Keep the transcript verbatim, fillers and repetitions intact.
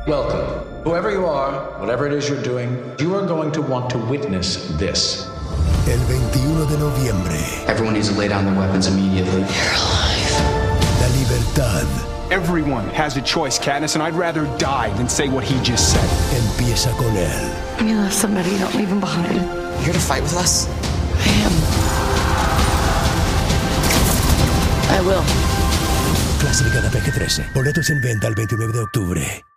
Welcome. Whoever you are, whatever it is you're doing, you are going to want to witness this. El veintiuno de noviembre. Everyone needs to lay down their weapons immediately. You're alive. La libertad. Everyone has a choice, Katniss, and I'd rather die than say what he just said. Empieza con él. When you love somebody, you don't leave them behind. You here to fight with us? I am. I will. Clasificada P G trece. Boletos en venta el veintinueve de octubre.